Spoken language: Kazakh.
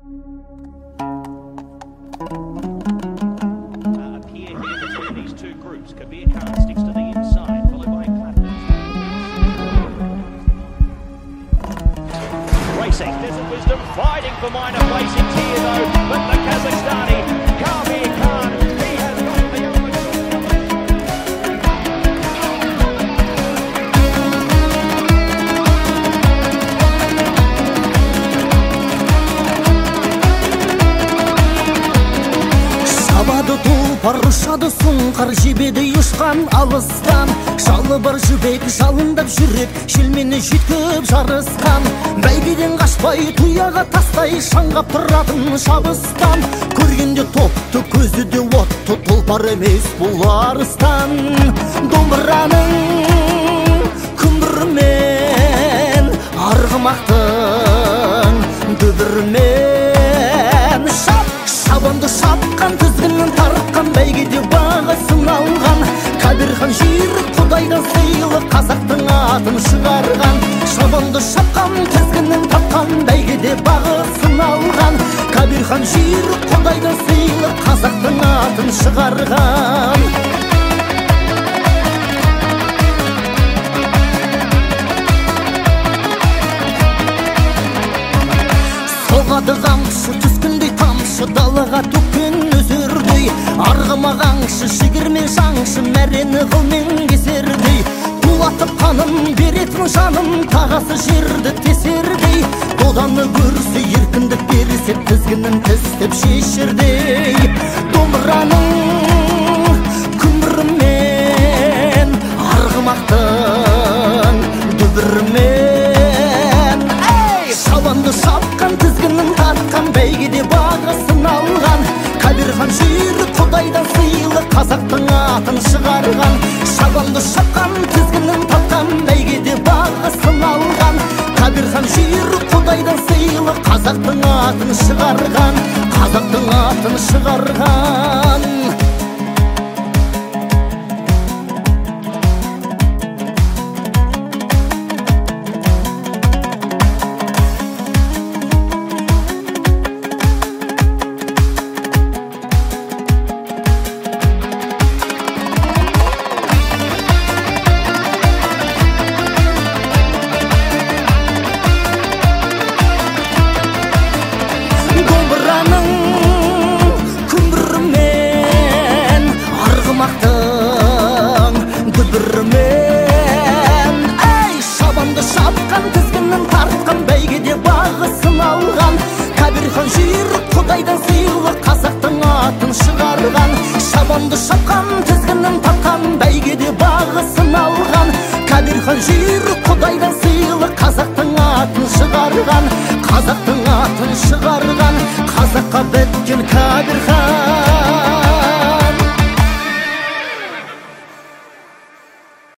Appear here between these two groups. Kabir Khan sticks to the inside, followed by Clapton. Racing, Desert Wisdom fighting for minor place in tier though, but the Kazakhstani, Kabir Khan, he has got the element. Шабады тұлпар ұшады сұңқар жебеді ұшқан алыстан. Жалы бар жібек жалындап жүрек желмені жүйткіп жарысқан. Бәйгеден қашпай туяға тастай шаңғап тұратын шабыстан. Көргенде топты көзі де отты тұлпар емес бұл арыстан. Домбыраның күмбірімен арғымақтың дүбірімен шабанды шапқан тізгінін тартқан бәйгеде бағасын алған. Кабирхан жүйрік құдайдан сыйлы қазақтың атын шығарған. Шабанды шапқан тізгінін тапқан бәйгеде бағасын алған. Кабирхан жүйрік құдайдан сыйлы қазақтың атын шығарған. Соғады қамшы түскіндей тамшы далаға төккен өзірдей. Арғымағаншы шегірмен шаңшы мәрені қылмен кесердей. Тулатып қанын беретін жаным тағасы жерді тесердей. Доданы көрсе еркіндік берсе тізгінін тістеп шешірдей. Домбыраның күмбірімен арғымақтың дүбірімен шабанды шапқан тізгінін тартқан бәйгеде бағасын алған. Кабирхан жүйрік құдайдан сыйлы қазақтың атын шығарған. Шабанды шапқан тізгінін тартқан бәйгеде бағасын алған. Кабирхан жүйрік құдайдан сыйлы қазақтың атын шығарған. Қазақтың атын шығарған. Дүбірімен шабанды шапқан тізгінін тартқан бәйгеде бағасын алған. Кабирхан жүйрік құдайдан сыйлы қазақтың атын шығарған. Шабанды шапқан тізгінін тартқан бәйгеде бағасын алған. Кабирхан жүйрік құдайдан сыйлы қазақтың атын шығарған. Қазақтың атын шығарған. Қазаққа біткен Кабирхан.